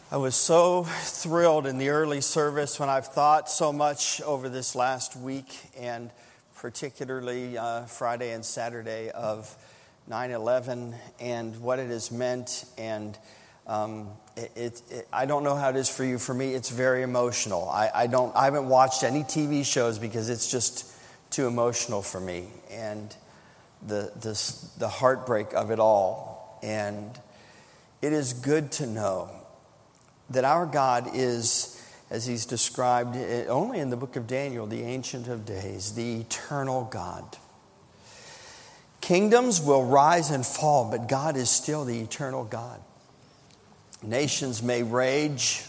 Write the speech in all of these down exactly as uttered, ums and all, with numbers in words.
I was so thrilled in the early service when I've thought so much over this last week, and particularly uh, Friday and Saturday of nine eleven and what it has meant. And um, it, it, it, I don't know how it is for you. For me, it's very emotional. I, I don't. I haven't watched any T V shows because it's just too emotional for me, and the the the heartbreak of it all. And it is good to know that our God is, as he's described only in the book of Daniel, the Ancient of Days, the eternal God. Kingdoms will rise and fall, but God is still the eternal God. Nations may rage,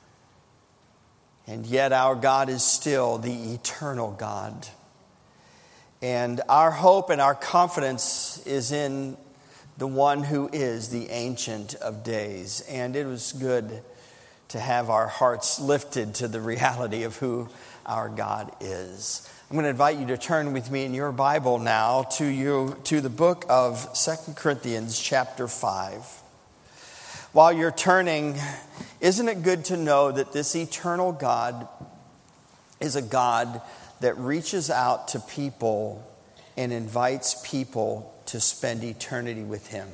and yet our God is still the eternal God. And our hope and our confidence is in the one who is the Ancient of Days. And it was good to have our hearts lifted to the reality of who our God is. I'm going to invite you to turn with me in your Bible now to you to the book of Second Corinthians chapter five. While you're turning, isn't it good to know that this eternal God is a God that reaches out to people and invites people to spend eternity with him?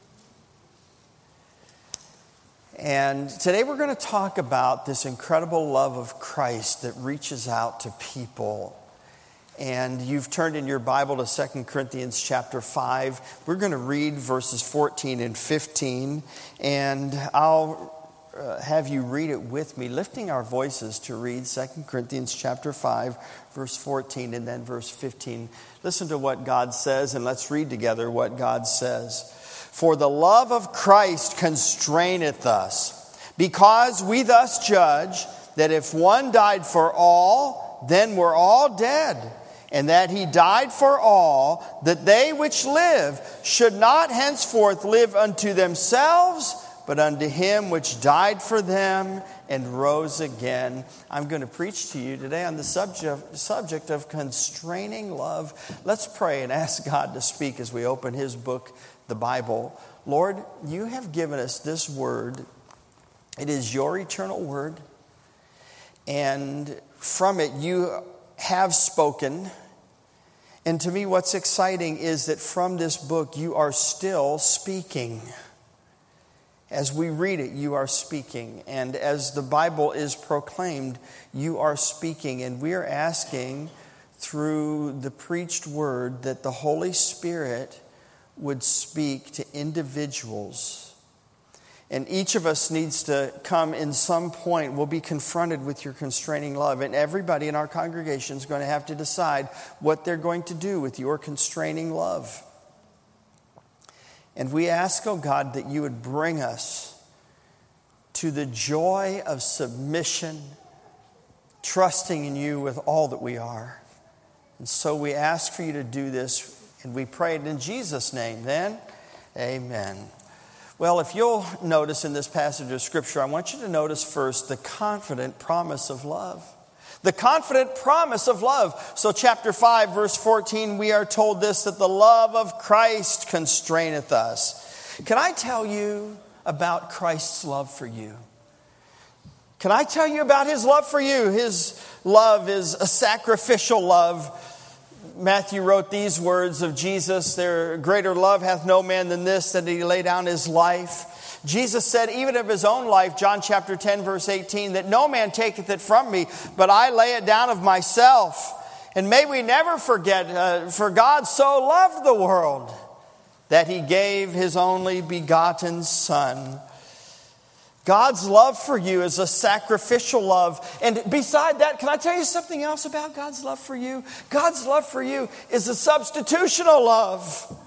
And today we're going to talk about this incredible love of Christ that reaches out to people. And you've turned in your Bible to Second Corinthians chapter five. We're going to read verses fourteen and fifteen. And I'll uh, have you read it with me, lifting our voices to read Second Corinthians chapter five, verse fourteen, and then verse fifteen. Listen to what God says, and let's read together what God says. For the love of Christ constraineth us, because we thus judge that if one died for all, then we're all dead, and that he died for all, that they which live should not henceforth live unto themselves, but unto him which died for them and rose again. I'm going to preach to you today on the subject, subject of constraining love. Let's pray and ask God to speak as we open his book, the Bible. Lord, you have given us this word. It is your eternal word. And from it you have spoken. And to me what's exciting is that from this book you are still speaking. As we read it, you are speaking. And as the Bible is proclaimed, you are speaking. And we are asking through the preached word that the Holy Spirit would speak to individuals. And each of us needs to come in some point. We'll be confronted with your constraining love. And everybody in our congregation is going to have to decide what they're going to do with your constraining love. And we ask, oh God, that you would bring us to the joy of submission, trusting in you with all that we are. And so we ask for you to do this. And we pray it in Jesus' name, then. Amen. Well, if you'll notice in this passage of Scripture, I want you to notice first the confident promise of love. The confident promise of love. So chapter five, verse fourteen, we are told this, that the love of Christ constraineth us. Can I tell you about Christ's love for you? Can I tell you about his love for you? His love is a sacrificial love. Matthew wrote these words of Jesus, "There greater love hath no man than this, that he lay down his life." Jesus said, even of his own life, John chapter ten, verse eighteen, that no man taketh it from me, but I lay it down of myself. And may we never forget, uh, for God so loved the world that he gave his only begotten Son. God's love for you is a sacrificial love. And beside that, can I tell you something else about God's love for you? God's love for you is a substitutional love.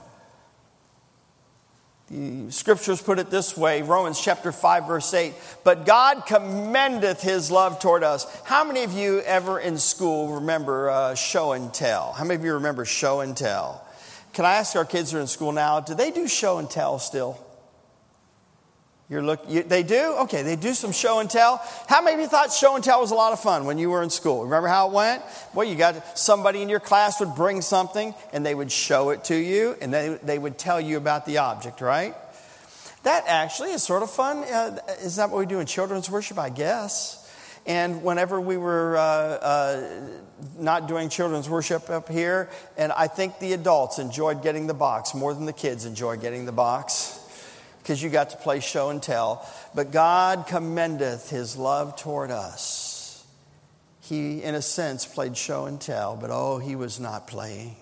The scriptures put it this way, Romans chapter five, verse eight. But God commendeth his love toward us. How many of you ever in school remember uh, show and tell? How many of you remember show and tell? Can I ask our kids who are in school now, do they do show and tell still? You're look, you, they do? Okay, they do some show and tell. How many of you thought show and tell was a lot of fun when you were in school? Remember how it went? Well, you got somebody in your class would bring something and they would show it to you and they, they would tell you about the object, right? That actually is sort of fun. Uh, is that what we do in children's worship? I guess. And whenever we were uh, uh, not doing children's worship up here, and I think the adults enjoyed getting the box more than the kids enjoyed getting the box, because you got to play show and tell. But God commendeth his love toward us. He, in a sense, played show and tell, but oh, he was not playing.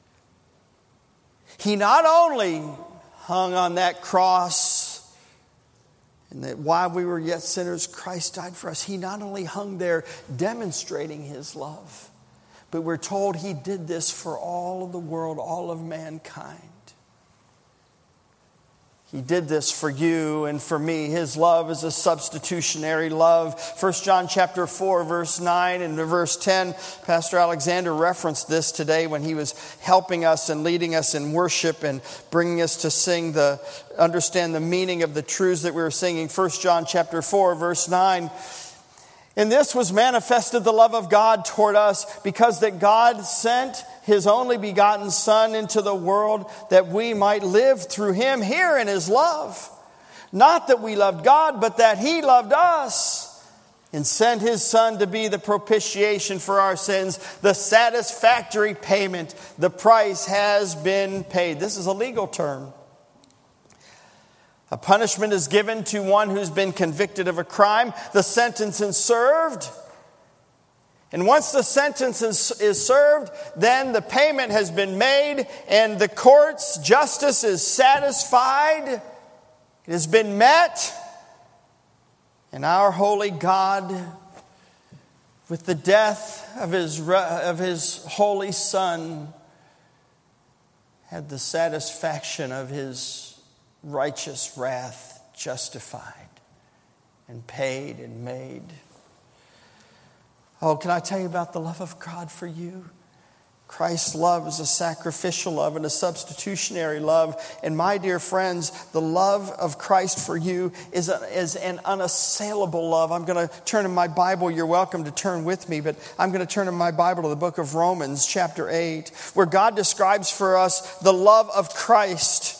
He not only hung on that cross, and that while we were yet sinners, Christ died for us. He not only hung there demonstrating his love, but we're told he did this for all of the world, all of mankind. He did this for you and for me. His love is a substitutionary love. First John chapter four, verse nine and verse ten. Pastor Alexander referenced this today when he was helping us and leading us in worship and bringing us to sing the, understand the meaning of the truths that we were singing. First John chapter four, verse nine. In this was manifested the love of God toward us, because that God sent his only begotten Son into the world that we might live through him. Here in his love. Not that we loved God, but that he loved us and sent his Son to be the propitiation for our sins, the satisfactory payment. The price has been paid. This is a legal term. A punishment is given to one who's been convicted of a crime. The sentence is served. And once the sentence is, is served, then the payment has been made and the court's justice is satisfied. It has been met. And our holy God, with the death of his, of his holy Son, had the satisfaction of his righteous wrath justified and paid and made. Oh, can I tell you about the love of God for you? Christ's love is a sacrificial love and a substitutionary love. And my dear friends, the love of Christ for you is, a, is an unassailable love. I'm going to turn in my Bible. You're welcome to turn with me, but I'm going to turn in my Bible to the book of Romans, chapter eight, where God describes for us the love of Christ.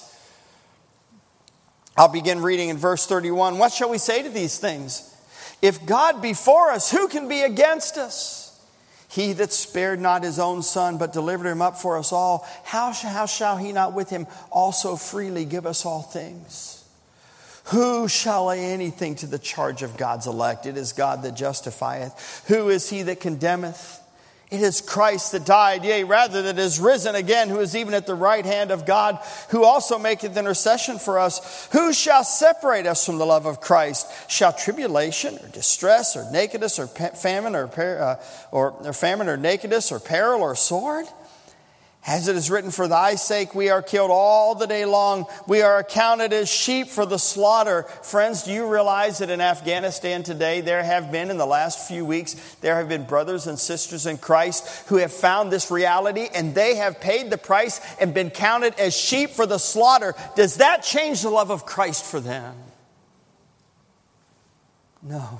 I'll begin reading in verse thirty-one. What shall we say to these things? If God be for us, who can be against us? He that spared not his own Son, but delivered him up for us all, how, how shall he not with him also freely give us all things? Who shall lay anything to the charge of God's elect? It is God that justifieth. Who is he that condemneth? It is Christ that died, yea, rather that is risen again, who is even at the right hand of God, who also maketh intercession for us. Who shall separate us from the love of Christ? Shall tribulation, or distress, or nakedness, or famine, or, uh, or, or famine, or nakedness, or peril, or sword? As it is written, for thy sake we are killed all the day long. We are accounted as sheep for the slaughter. Friends, do you realize that in Afghanistan today, there have been, in the last few weeks, there have been brothers and sisters in Christ who have found this reality, and they have paid the price and been counted as sheep for the slaughter. Does that change the love of Christ for them? No.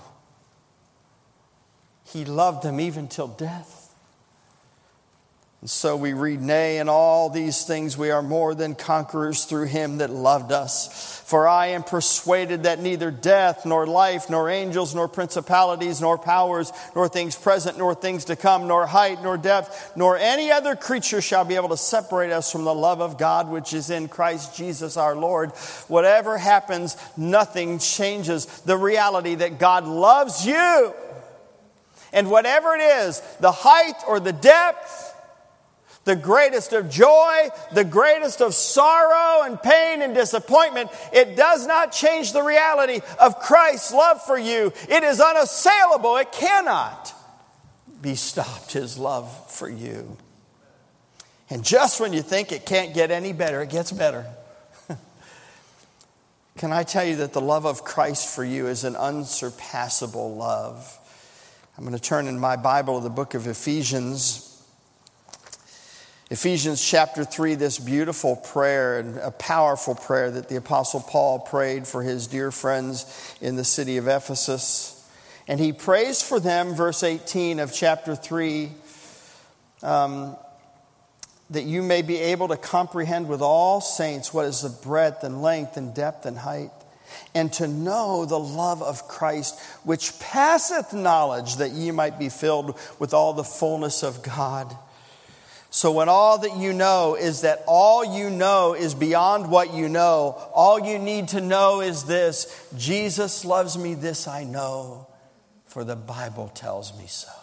He loved them even till death. And so we read, nay, in all these things we are more than conquerors through him that loved us. For I am persuaded that neither death, nor life, nor angels, nor principalities, nor powers, nor things present, nor things to come, nor height, nor depth, nor any other creature shall be able to separate us from the love of God which is in Christ Jesus our Lord. Whatever happens, nothing changes the reality that God loves you. And whatever it is, the height or the depth, the greatest of joy, the greatest of sorrow and pain and disappointment, it does not change the reality of Christ's love for you. It is unassailable. It cannot be stopped, his love for you. And just when you think it can't get any better, it gets better. Can I tell you that the love of Christ for you is an unsurpassable love? I'm going to turn in my Bible to the book of Ephesians. Ephesians chapter three, this beautiful prayer, and a powerful prayer that the Apostle Paul prayed for his dear friends in the city of Ephesus. And he prays for them, verse eighteen of chapter three, um, that you may be able to comprehend with all saints what is the breadth and length and depth and height, and to know the love of Christ, which passeth knowledge, that ye might be filled with all the fullness of God. So when all that you know is that all you know is beyond what you know, all you need to know is this: Jesus loves me, this I know, for the Bible tells me so.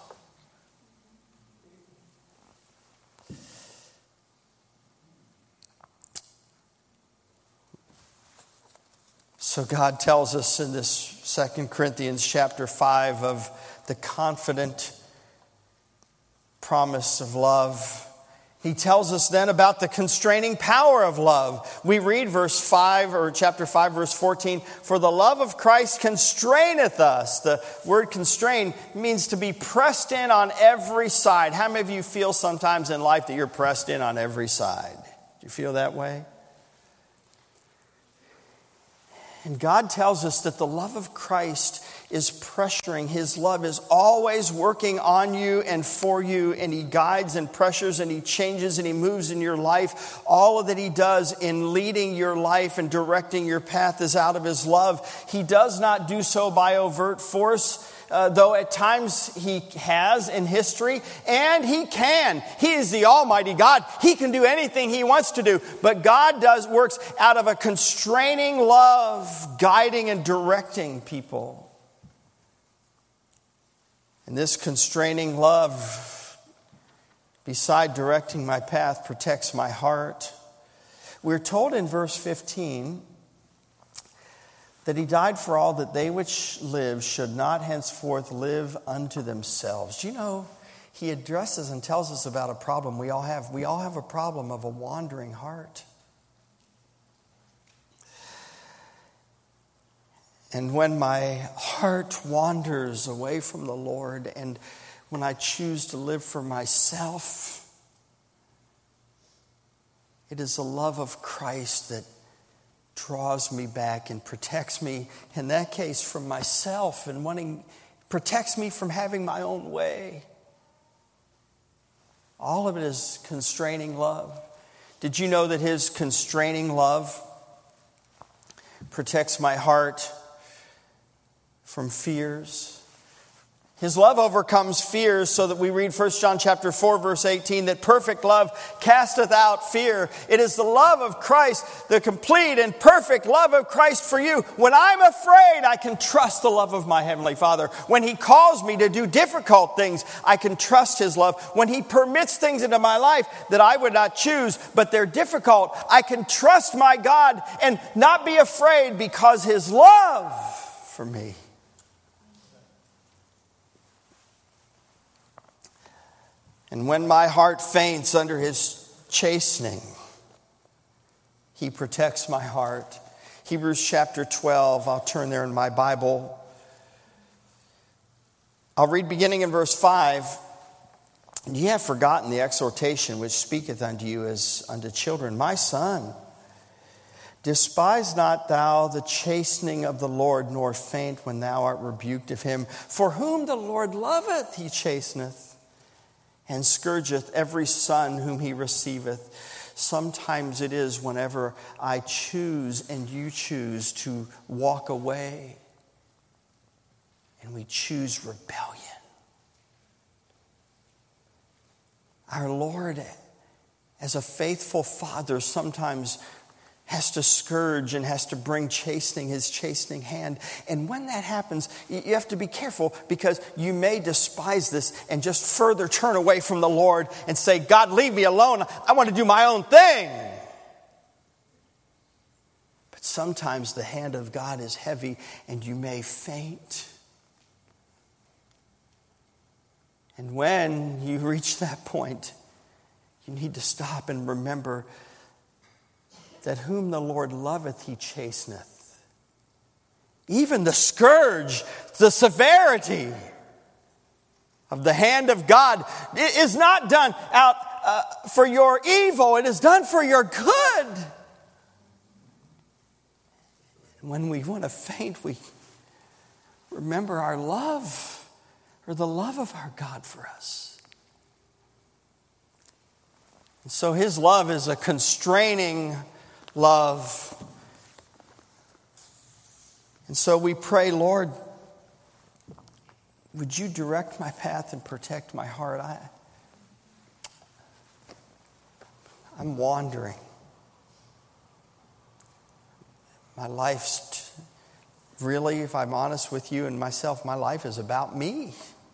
So God tells us in this Second Corinthians chapter five of the confident promise of love. He tells us then about the constraining power of love. We read verse five, or chapter five, verse fourteen, for the love of Christ constraineth us. The word constrain means to be pressed in on every side. How many of you feel sometimes in life that you're pressed in on every side? Do you feel that way? And God tells us that the love of Christ is pressuring. His love is always working on you and for you, and He guides and pressures and He changes and He moves in your life. All that He does in leading your life and directing your path is out of His love. He does not do so by overt force, uh, though at times He has in history, and He can. He is the Almighty God. He can do anything He wants to do, but God does works out of a constraining love, guiding and directing people. And this constraining love, beside directing my path, protects my heart. We're told in verse fifteen that He died for all, that they which live should not henceforth live unto themselves. Do you know, He addresses and tells us about a problem we all have. We all have a problem of a wandering heart. And when my heart wanders away from the Lord, and when I choose to live for myself, it is the love of Christ that draws me back and protects me, in that case, from myself, and wanting, protects me from having my own way. All of it is constraining love. Did you know that His constraining love protects my heart from fears? His love overcomes fears, so that we read First John chapter four, verse eighteen, that perfect love casteth out fear. It is the love of Christ, the complete and perfect love of Christ for you. When I'm afraid, I can trust the love of my Heavenly Father. When He calls me to do difficult things, I can trust His love. When He permits things into my life that I would not choose, but they're difficult, I can trust my God and not be afraid, because His love for me. And when my heart faints under His chastening, He protects my heart. Hebrews chapter twelve, I'll turn there in my Bible. I'll read beginning in verse five. Ye have forgotten the exhortation which speaketh unto you as unto children. My son, despise not thou the chastening of the Lord, nor faint when thou art rebuked of Him. For whom the Lord loveth, He chasteneth, and scourgeth every son whom He receiveth. Sometimes it is whenever I choose and you choose to walk away, and we choose rebellion. Our Lord, as a faithful Father, sometimes has to scourge and has to bring chastening, His chastening hand. And when that happens, you have to be careful, because you may despise this and just further turn away from the Lord and say, God, leave me alone. I want to do my own thing. But sometimes the hand of God is heavy and you may faint. And when you reach that point, you need to stop and remember that whom the Lord loveth, He chasteneth. Even the scourge, the severity of the hand of God is not done out uh, for your evil. It is done for your good. When we want to faint, we remember our love, or the love of our God for us. And so His love is a constraining love. And so we pray, Lord, would you direct my path and protect my heart? I, I'm wandering. My life's, t- really, if I'm honest with you and myself, my life is about me.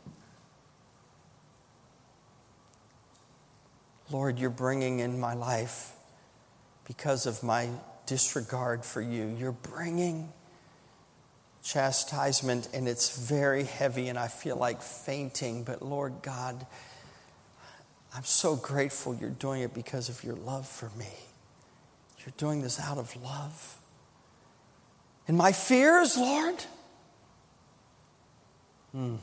Lord, you're bringing in my life because of my disregard for you. You're bringing chastisement, and it's very heavy, and I feel like fainting. But Lord God, I'm so grateful you're doing it because of your love for me. You're doing this out of love. And my fears, Lord, hmm,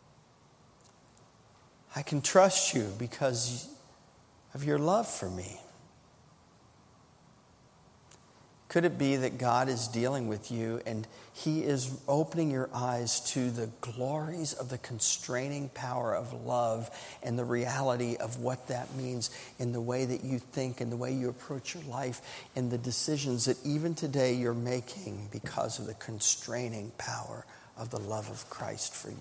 I can trust you because of your love for me. Could it be that God is dealing with you and he is opening your eyes to the glories of the constraining power of love and the reality of what that means in the way that you think and the way you approach your life and the decisions that even today you're making because of the constraining power of the love of Christ for you?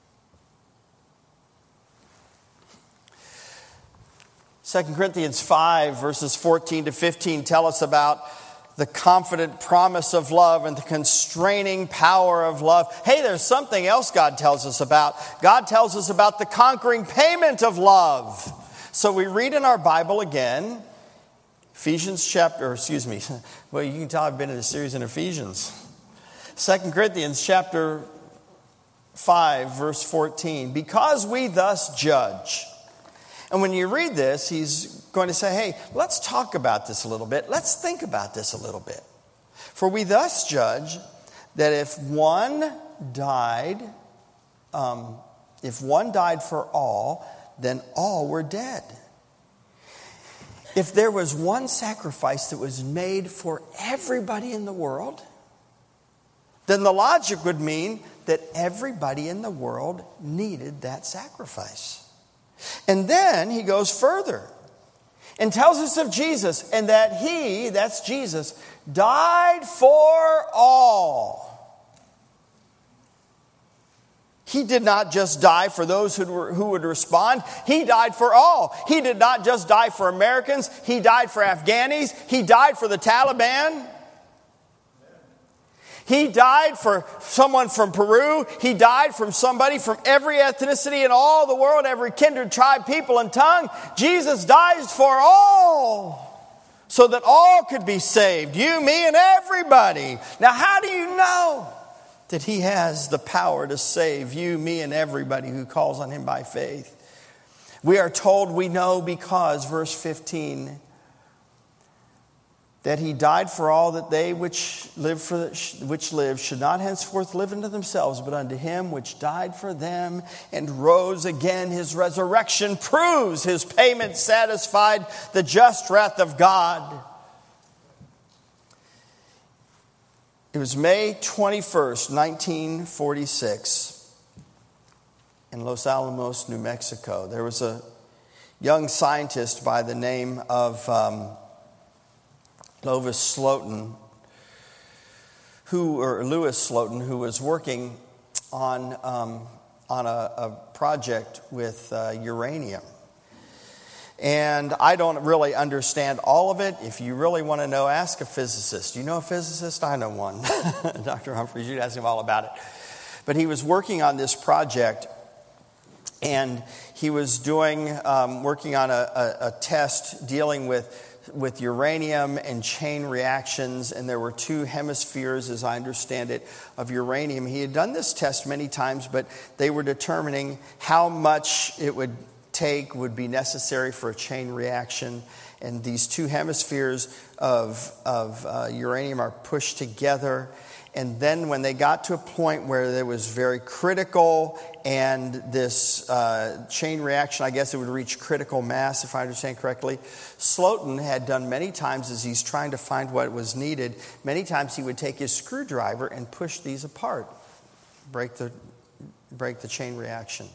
Second Corinthians five, verses fourteen to fifteen tell us about the confident promise of love and the constraining power of love. Hey, there's something else God tells us about. God tells us about the conquering payment of love. So we read in our Bible again, Ephesians chapter, or excuse me, well, you can tell I've been in a series in Ephesians. Second Corinthians chapter five, verse fourteen. Because we thus judge. And when you read this, he's going to say, hey, let's talk about this a little bit. Let's think about this a little bit. For we thus judge that if one died, um, if one died for all, then all were dead. If there was one sacrifice that was made for everybody in the world, then the logic would mean that everybody in the world needed that sacrifice. And then he goes further and tells us of Jesus and that he, that's Jesus, died for all. He did not just die for those who, were, who would respond. He died for all. He did not just die for Americans. He died for Afghanis. He died for the Taliban. He died for someone from Peru. He died from somebody from every ethnicity in all the world, every kindred, tribe, people, and tongue. Jesus dies for all so that all could be saved. You, me, and everybody. Now, how do you know that he has the power to save you, me, and everybody who calls on him by faith? We are told we know because, verse fifteen, that he died for all, that they which live for which live should not henceforth live unto themselves, but unto him which died for them and rose again. His resurrection proves his payment satisfied the just wrath of God. It was May twenty-first, nineteen forty-six, in Los Alamos, New Mexico. There was a young scientist by the name of Um, Lovis Slotin, who or Lewis Slotin, who was working on um, on a, a project with uh, uranium. And I don't really understand all of it. If you really want to know, ask a physicist. You know a physicist? I know one. Doctor Humphreys, you'd ask him all about it. But he was working on this project, and he was doing um, working on a, a, a test dealing with with uranium and chain reactions, and there were two hemispheres, as I understand it, of uranium. He had done this test many times, but they were determining how much it would take, would be necessary for a chain reaction. And these two hemispheres of, of uh, uranium are pushed together. And then when they got to a point where it was very critical and this uh, chain reaction, I guess it would reach critical mass, if I understand correctly, Slotin had done many times as he's trying to find what was needed, many times he would take his screwdriver and push these apart, break the, break the chain reaction.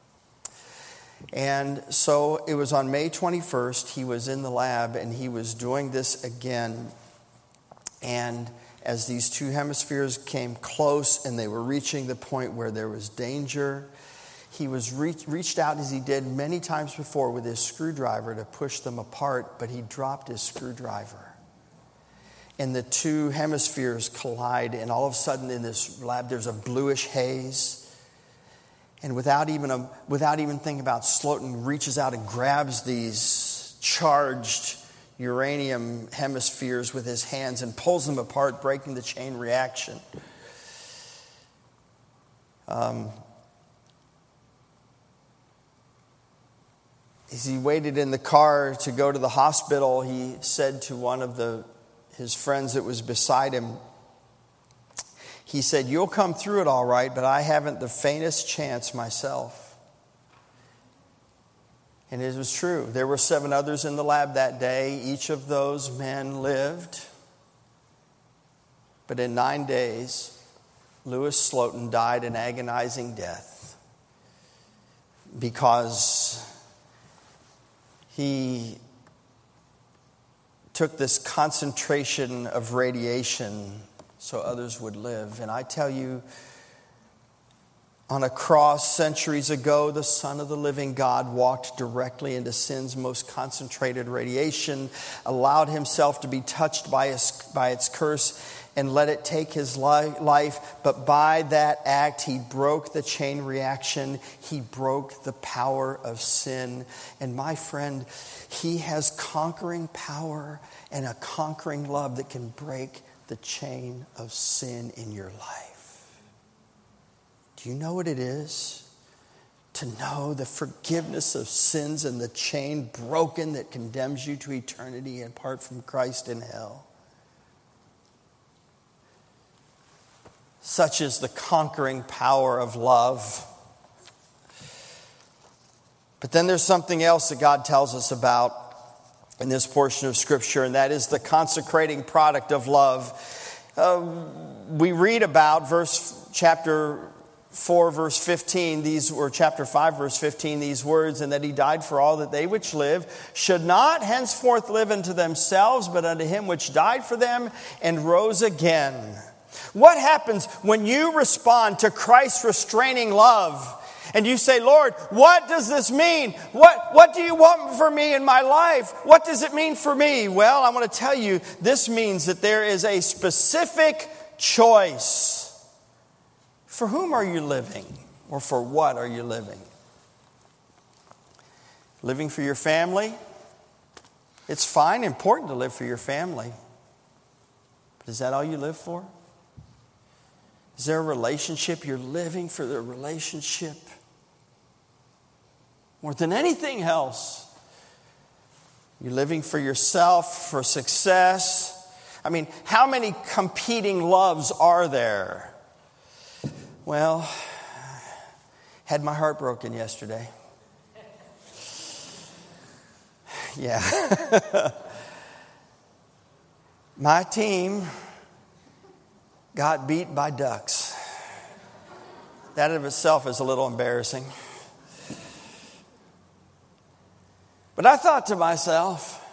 And so it was on May twenty-first, he was in the lab and he was doing this again. And as these two hemispheres came close and they were reaching the point where there was danger, he was reach, reached out as he did many times before with his screwdriver to push them apart, but he dropped his screwdriver. And the two hemispheres collide, and all of a sudden in this lab there's a bluish haze. And without even a, without even thinking about, Slotin reaches out and grabs these charged uranium hemispheres with his hands and pulls them apart, breaking the chain reaction. Um, as he waited in the car to go to the hospital, he said to one of the his friends that was beside him, he said, "You'll come through it all right, but I haven't the faintest chance myself." And it was true. There were seven others in the lab that day. Each of those men lived. But in nine days, Louis Slotin died an agonizing death because he took this concentration of radiation so others would live. And I tell you, on a cross centuries ago, the Son of the living God walked directly into sin's most concentrated radiation, allowed himself to be touched by, his, by its curse, and let it take his life. But by that act, he broke the chain reaction. He broke the power of sin. And my friend, he has conquering power and a conquering love that can break the chain of sin in your life. Do you know what it is to know the forgiveness of sins and the chain broken that condemns you to eternity apart from Christ in hell? Such is the conquering power of love. But then there's something else that God tells us about in this portion of Scripture, and that is the consecrating product of love. Uh, we read about verse chapter four, verse fifteen, these or chapter five, verse fifteen, these words, "And that he died for all, that they which live should not henceforth live unto themselves, but unto him which died for them and rose again." What happens when you respond to Christ's restraining love and you say, "Lord, what does this mean? What, what do you want for me in my life? What does it mean for me?" Well, I want to tell you, this means that there is a specific choice. For whom are you living? Or for what are you living? Living for your family? It's fine, important to live for your family. But is that all you live for? Is there a relationship? You're living for the relationship more than anything else. You're living for yourself, for success. I mean, how many competing loves are there? Well, had my heart broken yesterday. Yeah. My team got beat by Ducks. That of itself is a little embarrassing. But I thought to myself,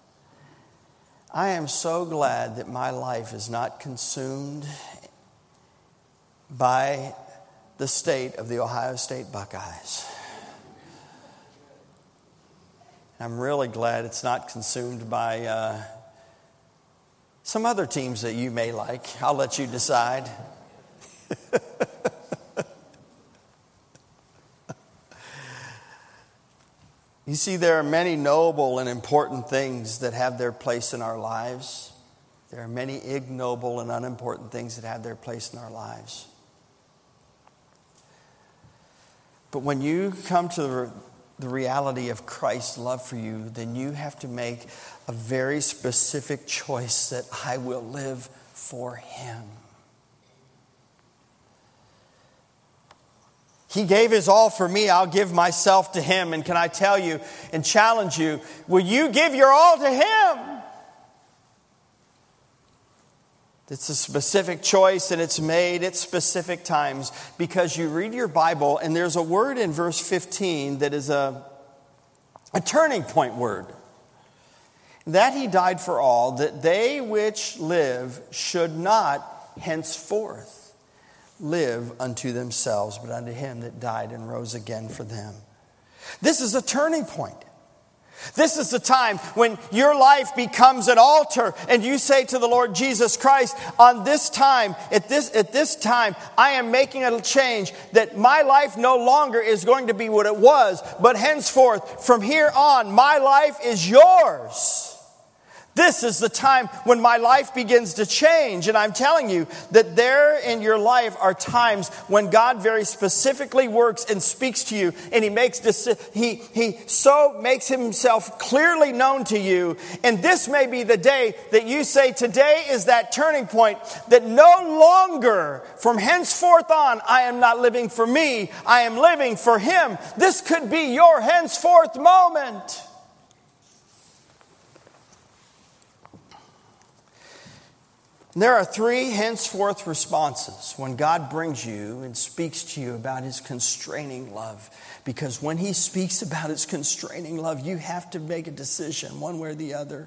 I am so glad that my life is not consumed by the state of the Ohio State Buckeyes. I'm really glad it's not consumed by uh, some other teams that you may like. I'll let you decide. You see, there are many noble and important things that have their place in our lives. There are many ignoble and unimportant things that have their place in our lives. But when you come to the, the reality of Christ's love for you, then you have to make a very specific choice that I will live for Him. He gave His all for me. I'll give myself to Him. And can I tell you and challenge you, will you give your all to Him? It's a specific choice, and it's made at specific times, because you read your Bible and there's a word in verse fifteen that is a, a turning point word. that he died for all, that they which live should not henceforth live unto themselves, but unto him that died and rose again for them. This is a turning point. This is the time when your life becomes an altar and you say to the Lord Jesus Christ, on this time, at this, at this time, I am making a change that my life no longer is going to be what it was, but henceforth, from here on, my life is yours. This is the time when my life begins to change. And I'm telling you that there in your life are times when God very specifically works and speaks to you. And he makes deci- he, he so makes himself clearly known to you. And this may be the day that you say, today is that turning point, that no longer from henceforth on, I am not living for me. I am living for him. This could be your henceforth moment. There are three henceforth responses when God brings you and speaks to you about his constraining love. Because when he speaks about his constraining love, you have to make a decision one way or the other.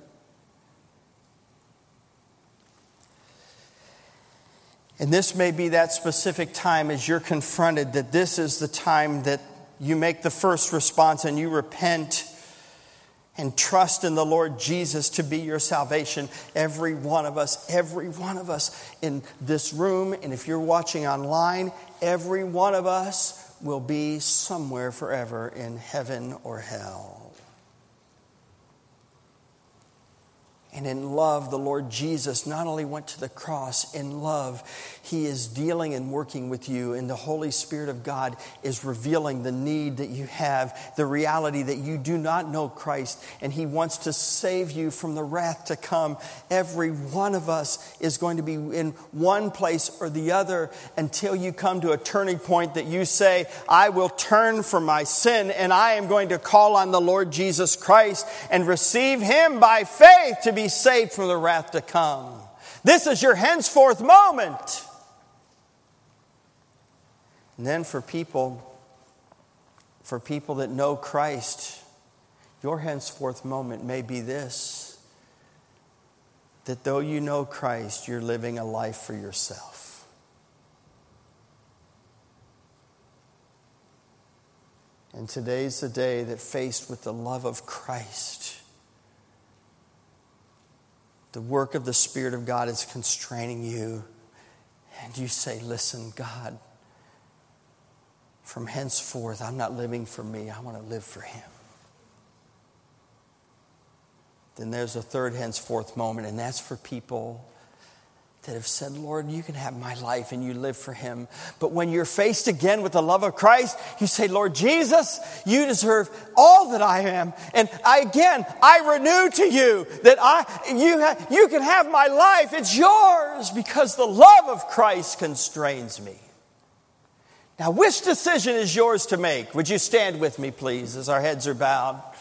And this may be that specific time as you're confronted, that this is the time that you make the first response and you repent and trust in the Lord Jesus to be your salvation. Every one of us, every one of us in this room, and if you're watching online, every one of us will be somewhere forever in heaven or hell. And in love, the Lord Jesus not only went to the cross, in love, he is dealing and working with you. And the Holy Spirit of God is revealing the need that you have, the reality that you do not know Christ. And he wants to save you from the wrath to come. Every one of us is going to be in one place or the other until you come to a turning point that you say, I will turn from my sin and I am going to call on the Lord Jesus Christ and receive him by faith to be saved from the wrath to come. This is your henceforth moment. And then for people, for people that know Christ, your henceforth moment may be this: that though you know Christ, you're living a life for yourself. And today's the day that, faced with the love of Christ, the work of the Spirit of God is constraining you. And you say, listen, God, from henceforth, I'm not living for me. I want to live for him. Then there's a third henceforth moment, and that's for people that have said, Lord, you can have my life and you live for him. But when you're faced again with the love of Christ, you say, Lord Jesus, you deserve all that I am. And I, again, I renew to you that I, you, ha- you can have my life. It's yours because the love of Christ constrains me. Now, which decision is yours to make? Would you stand with me, please, as our heads are bowed?